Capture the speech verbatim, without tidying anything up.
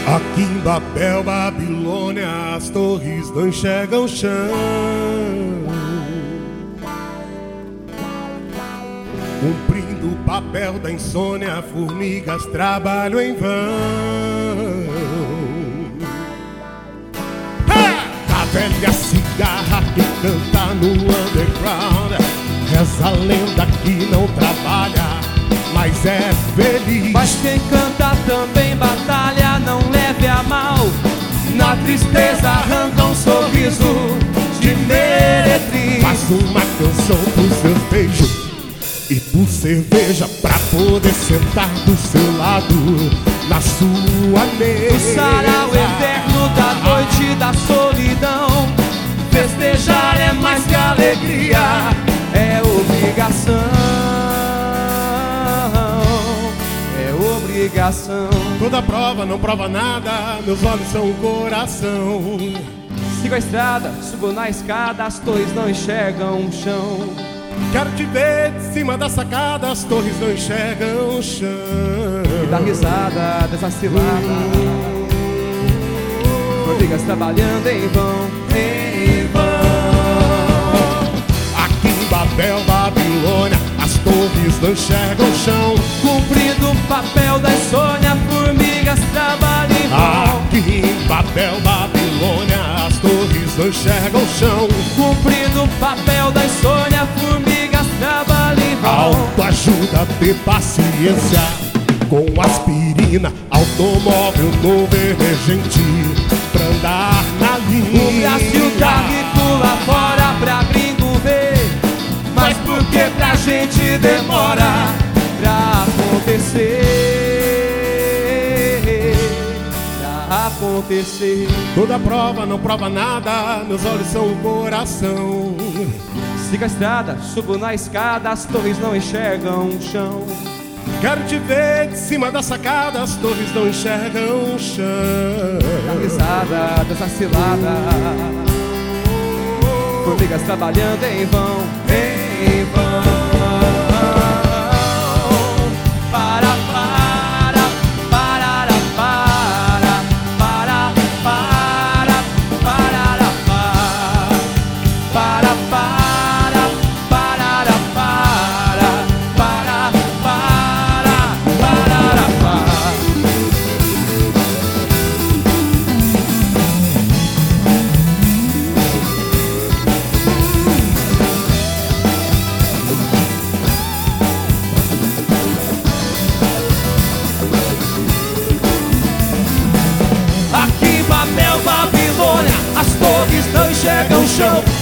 Aqui em Babel, Babilônia, as torres não enxergam o chão. Cumprindo o papel da insônia, formigas trabalham em vão. A velha cigarra que canta no underground, reza a lenda que não trabalha, mas é feliz. Mas quem canta também batalha, não leve a mal. Na tristeza arranca um sorriso de meretriz. Faz uma canção pros seus beijos e por cerveja, pra poder sentar do seu lado na sua mesa. O sarau eterno da noite e da solidão. Festejar é mais que alegria, é obrigação. É obrigação. Toda prova não prova nada, meus olhos são o coração. Sigo a estrada, subo na escada, as torres não enxergam o chão. Quero te ver de cima da sacada, as torres não enxergam o chão. E dá risada dessa cilada, formigas trabalhando em vão, em vão. Aqui em Babel, Babilônia, as torres não enxergam o chão. Cumprindo o papel da insônia, formigas trabalham em vão. Aqui em Babel, Babilônia, as torres não enxergam o chão. Cumprindo o papel da insônia, formigas trabalham em vão. Autoajuda, ter paciência com aspirina, automóvel novo emergente pra andar na linha. O Brasil tá rico lá fora pra gringo ver, mas por que pra gente demora pra acontecer? Pra acontecer. Toda prova não prova nada, meus olhos são o coração. Siga a estrada, subo na escada, as torres não enxergam o chão. Quero te ver de cima da sacada, as torres não enxergam o chão. A risada dessa cilada, formigas trabalhando em vão, em vão. Para, para, para, para, para, para, para, para, para, para, para, para, para, para. Aqui em Babel, Babilônia, as torres não enxergam o chão.